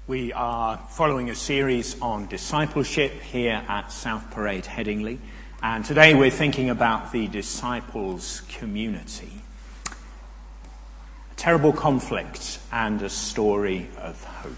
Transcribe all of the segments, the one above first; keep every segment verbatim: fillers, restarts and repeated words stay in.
We are following a series on discipleship here at South Parade Headingley, and today we're thinking about the disciples' community. A terrible conflict and a story of hope.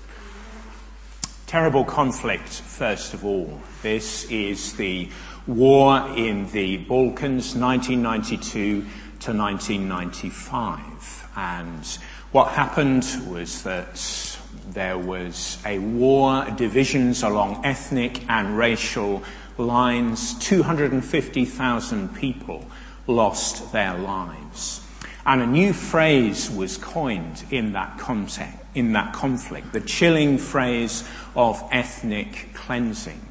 Terrible conflict, first of all. This is the war in the Balkans, nineteen ninety-two to nineteen ninety-five, and what happened was that there was a war, divisions along ethnic and racial lines. two hundred fifty thousand people lost their lives. And a new phrase was coined in that context, in that conflict, the chilling phrase of ethnic cleansing,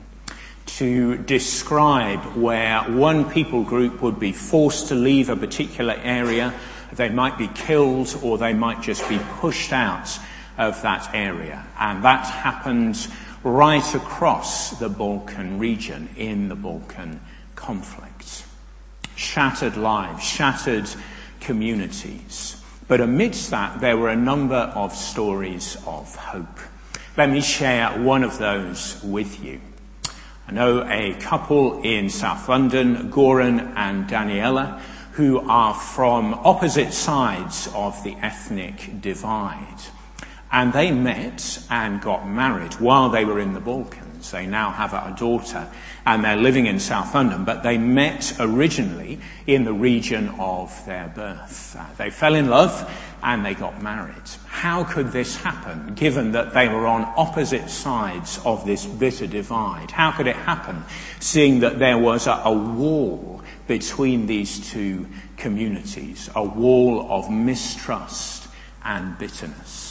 to describe where one people group would be forced to leave a particular area. They might be killed or they might just be pushed out of that area. And that happened right across the Balkan region in the Balkan conflict. Shattered lives, shattered communities. But amidst that, there were a number of stories of hope. Let me share one of those with you. I know a couple in South London, Goran and Daniela, who are from opposite sides of the ethnic divide. And they met and got married while they were in the Balkans. They now have a daughter and they're living in South London, but they met originally in the region of their birth. Uh, they fell in love and they got married. How could this happen, given that they were on opposite sides of this bitter divide? How could it happen, seeing that there was a, a wall between these two communities, a wall of mistrust and bitterness?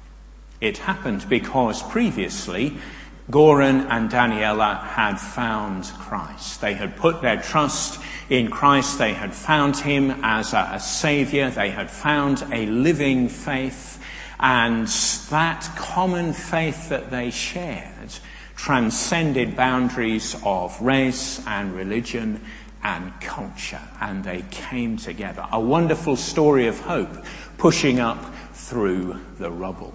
It happened because previously Goran and Daniela had found Christ. They had put their trust in Christ. They had found him as a, a saviour. They had found a living faith. And that common faith that they shared transcended boundaries of race and religion and culture. And they came together. A wonderful story of hope pushing up through the rubble.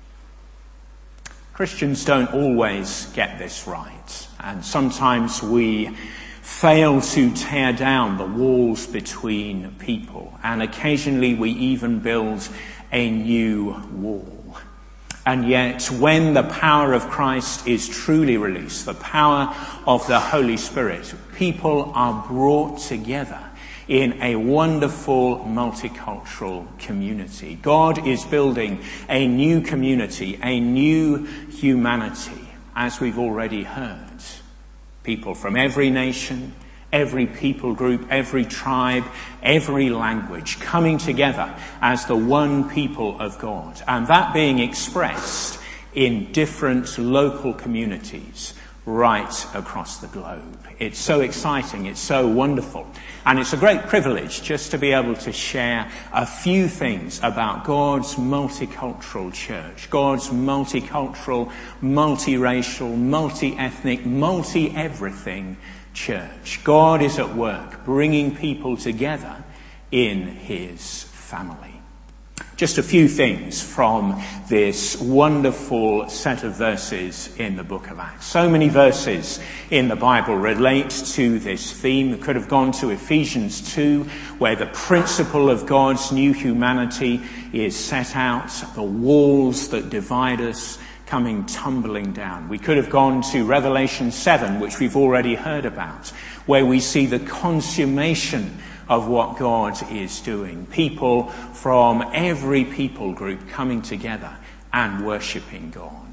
Christians don't always get this right, and sometimes we fail to tear down the walls between people, and occasionally we even build a new wall. And yet, when the power of Christ is truly released, the power of the Holy Spirit, people are brought together in a wonderful multicultural community. God is building a new community, a new humanity, as we've already heard. People from every nation, every people group, every tribe, every language coming together as the one people of God. And that being expressed in different local communities right across the globe. It's so exciting, it's so wonderful, and it's a great privilege just to be able to share a few things about God's multicultural church, God's multicultural, multiracial, multi-ethnic, multi-everything church. God is at work bringing people together in his family. Just a few things from this wonderful set of verses in the book of Acts. So many verses in the Bible relate to this theme. We could have gone to Ephesians two, where the principle of God's new humanity is set out, the walls that divide us coming tumbling down. We could have gone to Revelation seven, which we've already heard about, where we see the consummation of what God is doing. People from every people group coming together and worshipping God.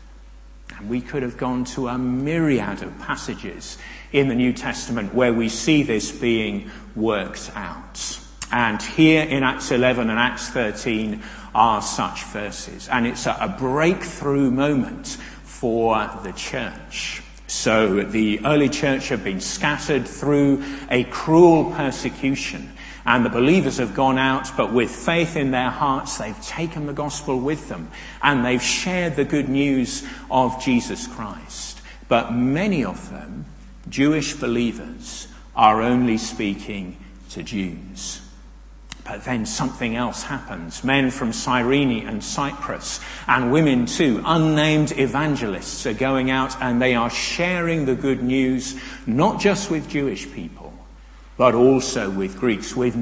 And we could have gone to a myriad of passages in the New Testament where we see this being worked out. And here in Acts eleven and Acts thirteen are such verses. And it's a, a breakthrough moment for the church. So the early church had been scattered through a cruel persecution, and the believers have gone out, but with faith in their hearts, they've taken the gospel with them, and they've shared the good news of Jesus Christ. But many of them, Jewish believers, are only speaking to Jews. But then something else happens. Men from Cyrene and Cyprus, and women too, unnamed evangelists, are going out and they are sharing the good news, not just with Jewish people, but also with Greeks, with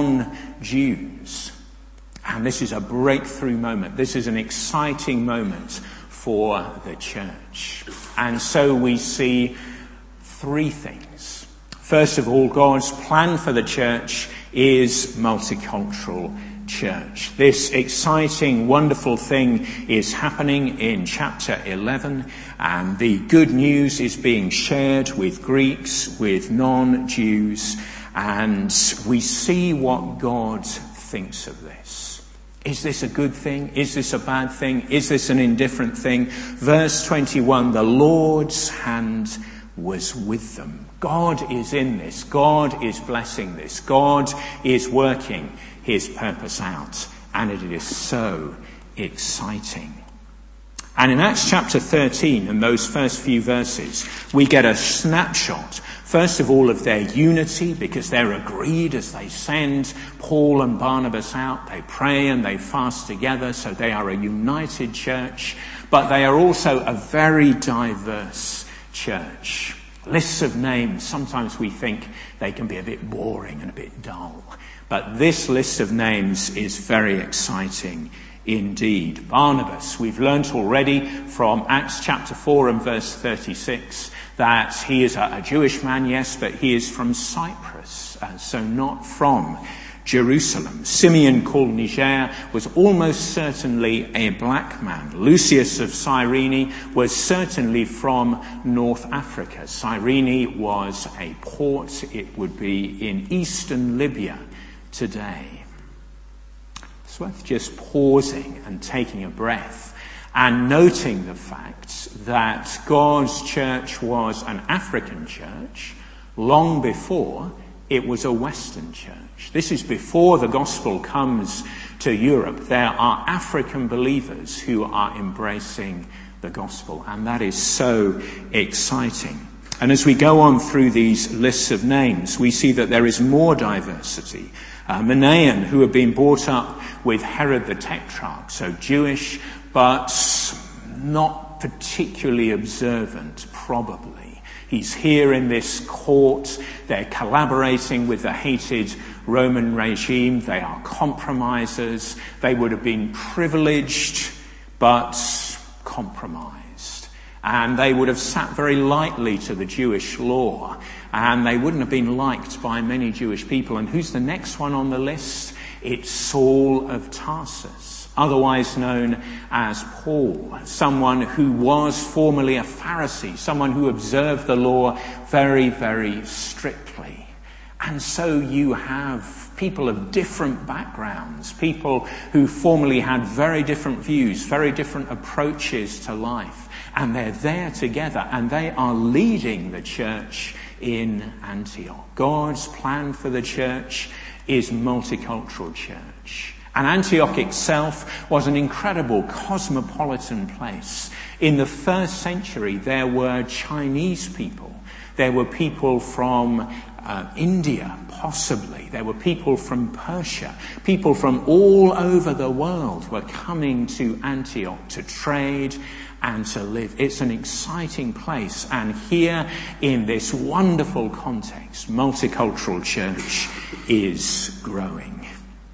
non-Jews. And this is a breakthrough moment. This is an exciting moment for the church. And so we see three things. First of all, God's plan for the church is multicultural church. This exciting, wonderful thing is happening in chapter eleven, and the good news is being shared with Greeks, with non-Jews, and we see what God thinks of this. Is this a good thing? Is this a bad thing? Is this an indifferent thing? Verse twenty-one, the Lord's hand was with them. God is in this. God is blessing this. God is working his purpose out. And it is so exciting. And in Acts chapter thirteen, in those first few verses, we get a snapshot, first of all, of their unity, because they're agreed as they send Paul and Barnabas out. They pray and they fast together, so they are a united church. But they are also a very diverse church. Lists of names, sometimes we think they can be a bit boring and a bit dull. But this list of names is very exciting indeed. Barnabas, we've learnt already from Acts chapter four and verse thirty-six that he is a, a Jewish man, yes, but he is from Cyprus, uh, so not from Jerusalem. Simeon, called Niger, was almost certainly a black man. Lucius of Cyrene was certainly from North Africa. Cyrene was a port. It would be in eastern Libya today. It's worth just pausing and taking a breath and noting the fact that God's church was an African church long before it was a Western church. This is before the gospel comes to Europe. There are African believers who are embracing the gospel, and that is so exciting. And as we go on through these lists of names, we see that there is more diversity. Uh, Manaen, who had been brought up with Herod the Tetrarch, so Jewish, but not particularly observant, probably. He's here in this court. They're collaborating with the hated Roman regime. They are compromisers. They would have been privileged, but compromised. And they would have sat very lightly to the Jewish law. And they wouldn't have been liked by many Jewish people. And who's the next one on the list? It's Saul of Tarsus, otherwise known as Paul, someone who was formerly a Pharisee, someone who observed the law very, very strictly. And so you have people of different backgrounds, people who formerly had very different views, very different approaches to life. And they're there together, and they are leading the church in Antioch. God's plan for the church is multicultural church. And Antioch itself was an incredible cosmopolitan place. In the first century, there were Chinese people. There were people from uh, India, possibly. There were people from Persia. People from all over the world were coming to Antioch to trade and to live. It's an exciting place. And here, in this wonderful context, multicultural church is growing.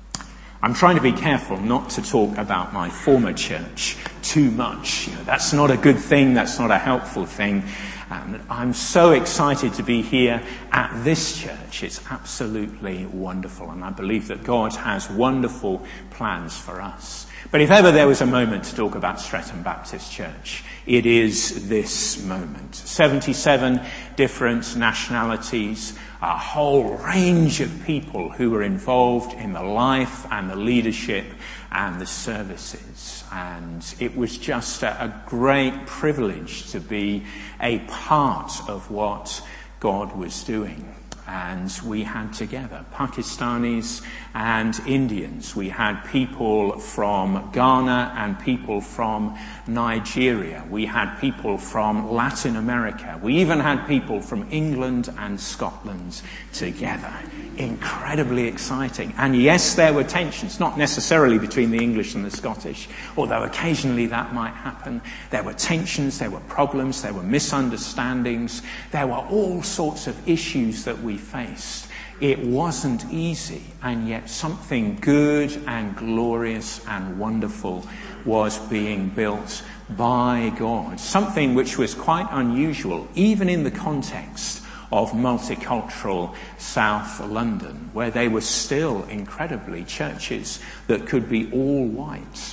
I'm trying to be careful not to talk about my former church too much. You know, that's not a good thing. That's not a helpful thing. Um, I'm so excited to be here at this church. It's absolutely wonderful. And I believe that God has wonderful plans for us. But if ever there was a moment to talk about Streatham Baptist Church, it is this moment. seventy-seven different nationalities, a whole range of people who were involved in the life and the leadership and the services. And it was just a, a great privilege to be a part of what God was doing. and we had together Pakistanis and Indians. We had people from Ghana and people from Nigeria. We had people from Latin America. We even had people from England and Scotland together. Incredibly exciting. And yes, there were tensions, not necessarily between the English and the Scottish, although occasionally that might happen. There were tensions, there were problems, there were misunderstandings. There were all sorts of issues that we faced. It wasn't easy, and yet something good and glorious and wonderful was being built by God. Something which was quite unusual, even in the context of multicultural South London, where they were still incredibly churches that could be all white.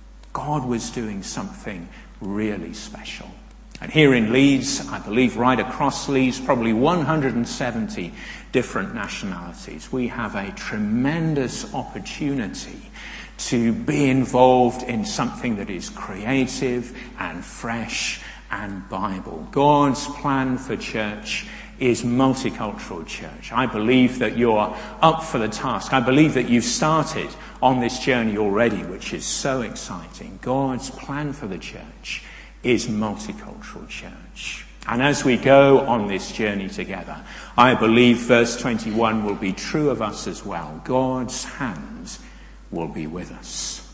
God was doing something really special. And here in Leeds, I believe right across Leeds, probably one hundred seventy different nationalities. We have a tremendous opportunity to be involved in something that is creative and fresh and Bible. God's plan for church is multicultural church. I believe that you're up for the task. I believe that you've started on this journey already, which is so exciting. God's plan for the church is multicultural church. And as we go on this journey together, I believe verse twenty-one will be true of us as well. God's hand will be with us.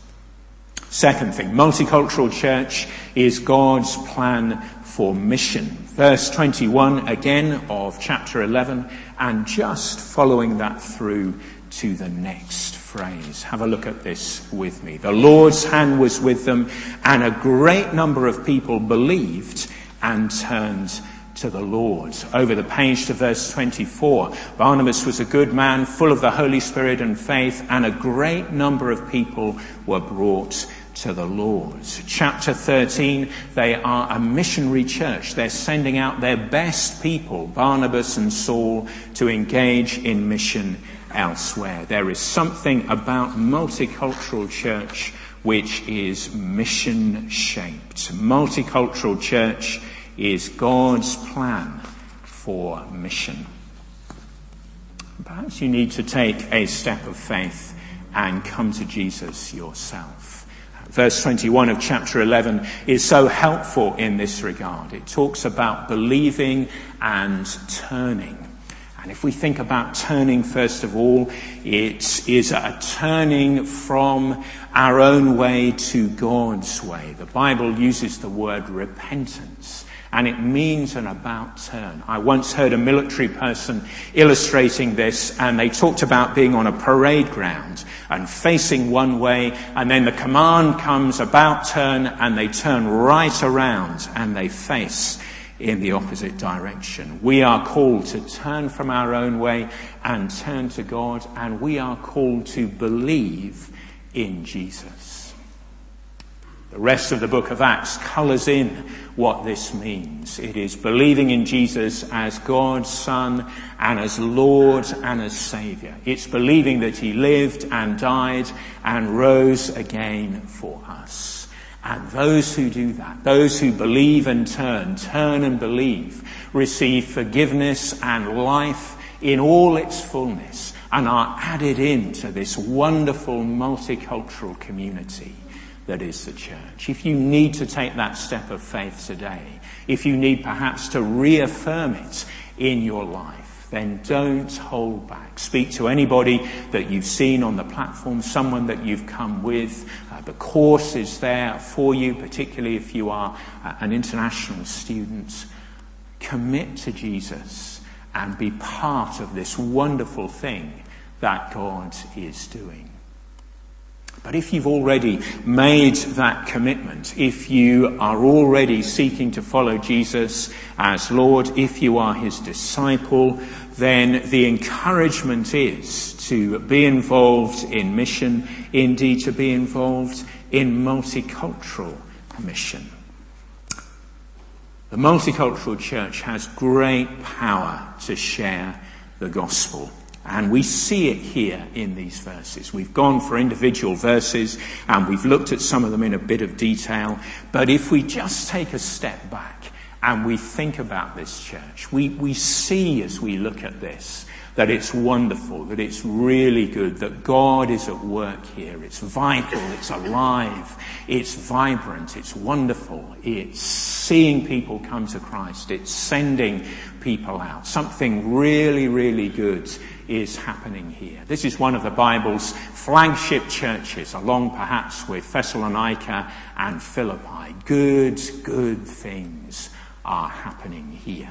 Second thing, multicultural church is God's plan for mission. Verse twenty-one again of chapter eleven, and just following that through to the next phrase. Have a look at this with me. The Lord's hand was with them, and a great number of people believed and turned to the Lord. Over the page to verse twenty-four. Barnabas was a good man, full of the Holy Spirit and faith, and a great number of people were brought to the Lord. Chapter thirteen, they are a missionary church. They're sending out their best people, Barnabas and Saul, to engage in mission elsewhere. There is something about multicultural church which is mission-shaped. Multicultural church is God's plan for mission. Perhaps you need to take a step of faith and come to Jesus yourself. Verse twenty-one of chapter eleven is so helpful in this regard. It talks about believing and turning. And if we think about turning, first of all, it is a turning from our own way to God's way. The Bible uses the word repentance, and it means an about turn. I once heard a military person illustrating this, and they talked about being on a parade ground and facing one way, and then the command comes about turn, and they turn right around and they face in the opposite direction. We are called to turn from our own way and turn to God, and we are called to believe in Jesus. The rest of the book of Acts colours in what this means. It is believing in Jesus as God's Son and as Lord and as Saviour. It's believing that he lived and died and rose again for us. And those who do that, those who believe and turn, turn and believe, receive forgiveness and life in all its fullness, and are added into this wonderful multicultural community that is the church. If you need to take that step of faith today, if you need perhaps to reaffirm it in your life, then don't hold back. Speak to anybody that you've seen on the platform, someone that you've come with. Uh, the course is there for you, particularly if you are uh, an international student. Commit to Jesus and be part of this wonderful thing that God is doing. But if you've already made that commitment, if you are already seeking to follow Jesus as Lord, if you are his disciple, then the encouragement is to be involved in mission, indeed to be involved in multicultural mission. The multicultural church has great power to share the gospel. And we see it here in these verses. We've gone for individual verses and we've looked at some of them in a bit of detail. But if we just take a step back and we think about this church, we, we see as we look at this that it's wonderful, that it's really good, that God is at work here. It's vital, it's alive, it's vibrant, it's wonderful. It's seeing people come to Christ. It's sending people out. Something really, really good is happening here. This is one of the Bible's flagship churches, along perhaps with Thessalonica and Philippi. Good, good things are happening here.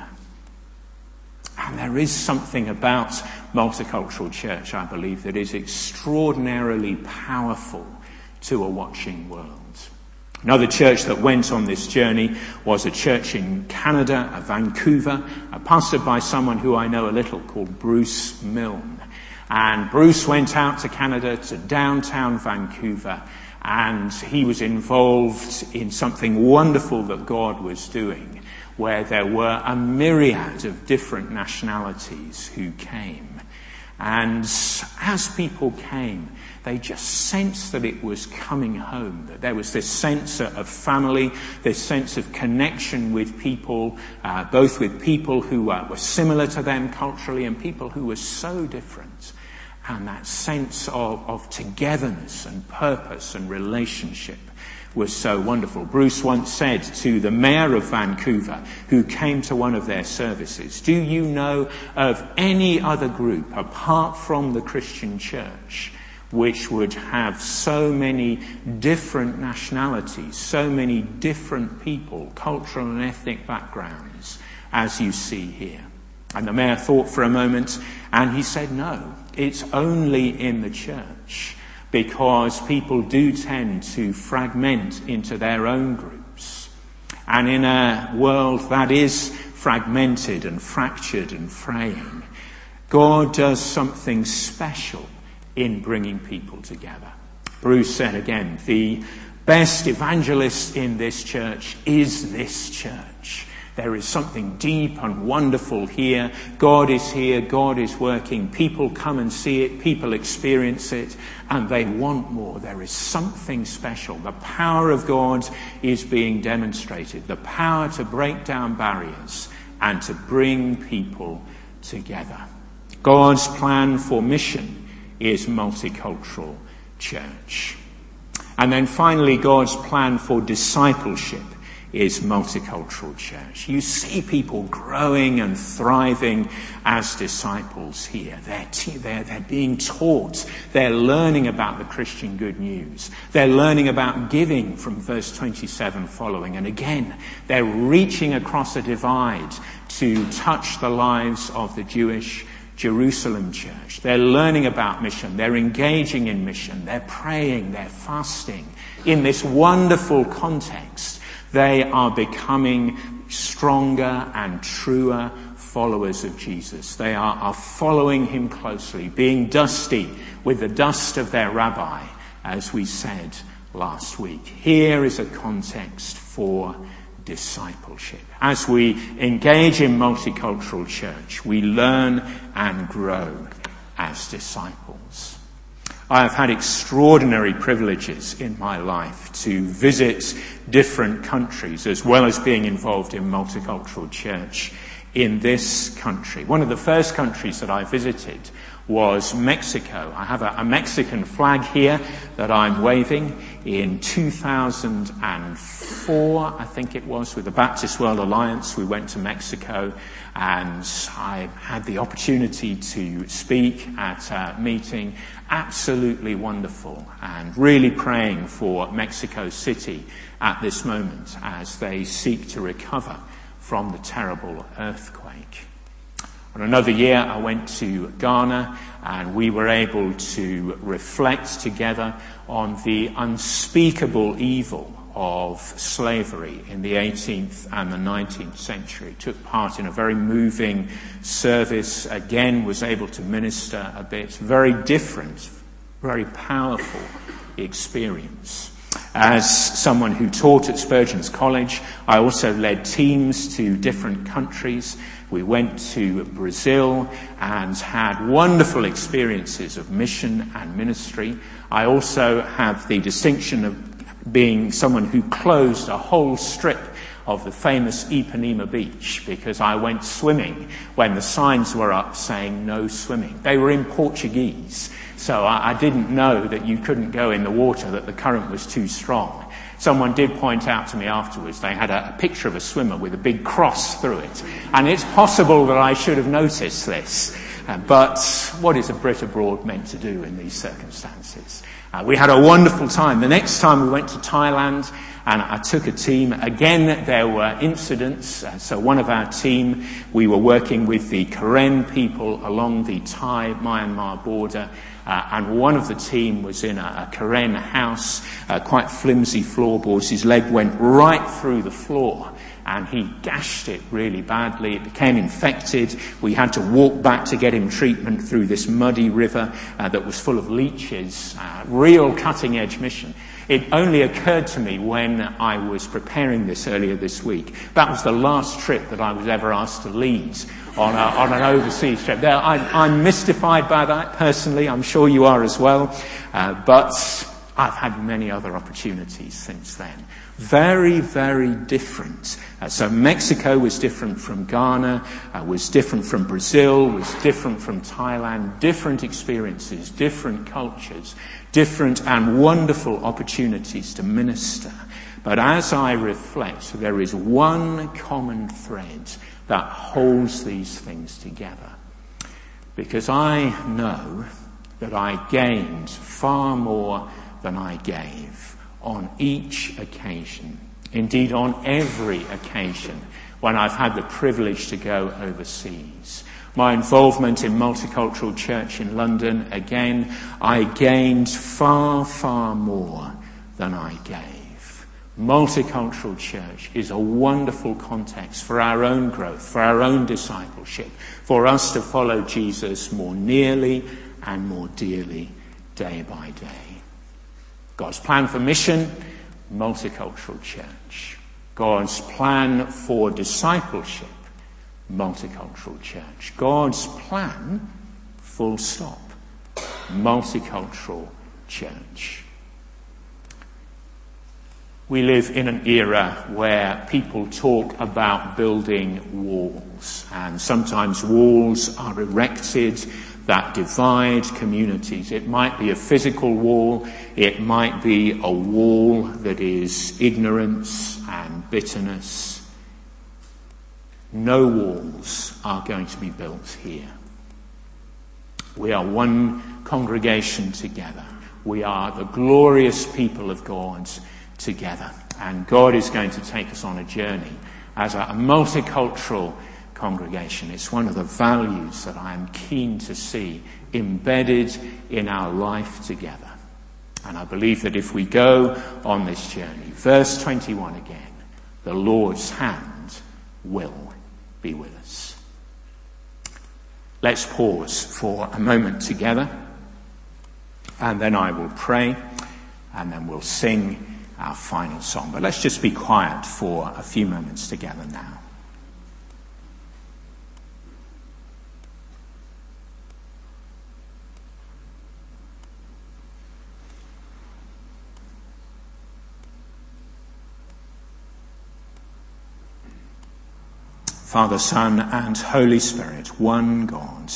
And there is something about multicultural church, I believe, that is extraordinarily powerful to a watching world. Another church that went on this journey was a church in Canada, Vancouver, pastored by someone who I know a little called Bruce Milne. And Bruce went out to Canada, to downtown Vancouver, and he was involved in something wonderful that God was doing, where there were a myriad of different nationalities who came. And as people came, they just sensed that it was coming home, that there was this sense of family, this sense of connection with people, uh, both with people who uh, were similar to them culturally and people who were so different. And that sense of, of togetherness and purpose and relationship was so wonderful. Bruce once said to the mayor of Vancouver, who came to one of their services, "Do you know of any other group apart from the Christian church which would have so many different nationalities, so many different people, cultural and ethnic backgrounds, as you see here?" And the mayor thought for a moment, and he said, "No, it's only in the church, because people do tend to fragment into their own groups. And in a world that is fragmented and fractured and fraying, God does something special in bringing people together." Bruce said again, "The best evangelist in this church is this church. There is something deep and wonderful here. God is here. God is working. People come and see it. People experience it. And they want more. There is something special. The power of God is being demonstrated. The power to break down barriers and to bring people together." God's plan for mission is multicultural church. And then finally, God's plan for discipleship is multicultural church. You see people growing and thriving as disciples here. They're, t- they're, they're being taught. They're learning about the Christian good news. They're learning about giving from verse twenty-seven following. And again, they're reaching across a divide to touch the lives of the Jewish Jerusalem church. They're learning about mission. They're engaging in mission. They're praying. They're fasting. In this wonderful context, they are becoming stronger and truer followers of Jesus. They are, are following him closely, being dusty with the dust of their rabbi, as we said last week. Here is a context for discipleship. As we engage in multicultural church, we learn and grow as disciples. I have had extraordinary privileges in my life to visit different countries, as well as being involved in multicultural church in this country. One of the first countries that I visited was Mexico. I have a, a Mexican flag here that I'm waving. In two thousand four, I think it was, with the Baptist World Alliance, we went to Mexico, and I had the opportunity to speak at a meeting. Absolutely wonderful, and really praying for Mexico City at this moment as they seek to recover from the terrible earthquake. On another year, I went to Ghana, and we were able to reflect together on the unspeakable evil of slavery in the eighteenth and the nineteenth century. Took part in a very moving service. Again, was able to minister a bit. Very different, very powerful experience. As someone who taught at Spurgeon's College, I also led teams to different countries. We went to Brazil and had wonderful experiences of mission and ministry. I also have the distinction of being someone who closed a whole strip of the famous Ipanema beach because I went swimming when the signs were up saying no swimming. They were in Portuguese, so I, I didn't know that you couldn't go in the water, that the current was too strong. Someone did point out to me afterwards they had a, a picture of a swimmer with a big cross through it. And it's possible that I should have noticed this. Uh, but what is a Brit abroad meant to do in these circumstances? Uh, we had a wonderful time. The next time we went to Thailand and I took a team. Again, there were incidents. Uh, so one of our team, we were working with the Karen people along the Thai-Myanmar border. Uh, and one of the team was in a, a Karen house, uh, quite flimsy floorboards. His leg went right through the floor and he gashed it really badly. It became infected. We had to walk back to get him treatment through this muddy river uh, that was full of leeches. Uh, real cutting-edge mission. It only occurred to me when I was preparing this earlier this week. That was the last trip that I was ever asked to lead on, a, on an overseas trip. There, I, I'm mystified by that personally. I'm sure you are as well. Uh, but I've had many other opportunities since then. Very, very different. Uh, so Mexico was different from Ghana, uh, was different from Brazil, was different from Thailand. Different experiences, different cultures, different and wonderful opportunities to minister. But as I reflect, there is one common thread that holds these things together. Because I know that I gained far more than I gave on each occasion. Indeed, on every occasion when I've had the privilege to go overseas. My involvement in Multicultural Church in London, again, I gained far, far more than I gave. Multicultural Church is a wonderful context for our own growth, for our own discipleship, for us to follow Jesus more nearly and more dearly day by day. God's plan for mission, Multicultural Church. God's plan for discipleship, Multicultural Church. God's plan, full stop, Multicultural Church. We live in an era where people talk about building walls, and sometimes walls are erected that divide communities. It might be a physical wall, it might be a wall that is ignorance and bitterness. No walls are going to be built here. We are one congregation together. We are the glorious people of God together. And God is going to take us on a journey as a multicultural congregation. It's one of the values that I am keen to see embedded in our life together. And I believe that if we go on this journey, verse twenty-one again, the Lord's hand will be with us. Let's pause for a moment together, and then I will pray, and then we'll sing our final song. But let's just be quiet for a few moments together now. Father, Son, and Holy Spirit, one God.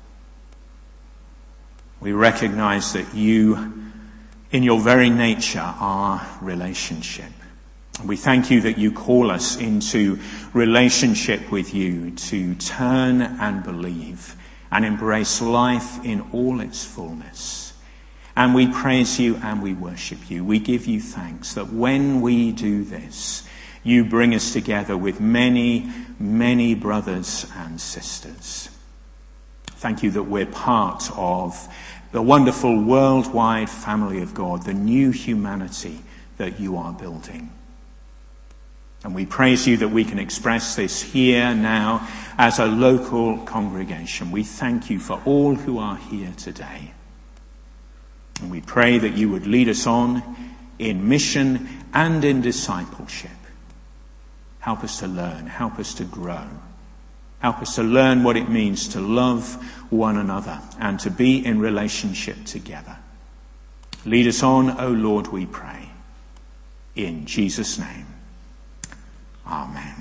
We recognize that you, in your very nature, are relationship. We thank you that you call us into relationship with you to turn and believe and embrace life in all its fullness. And we praise you and we worship you. We give you thanks that when we do this, you bring us together with many, many brothers and sisters. Thank you that we're part of the wonderful worldwide family of God, the new humanity that you are building. And we praise you that we can express this here now as a local congregation. We thank you for all who are here today. And we pray that you would lead us on in mission and in discipleship. Help us to learn. Help us to grow. Help us to learn what it means to love one another and to be in relationship together. Lead us on, O Lord, we pray. In Jesus' name. Amen.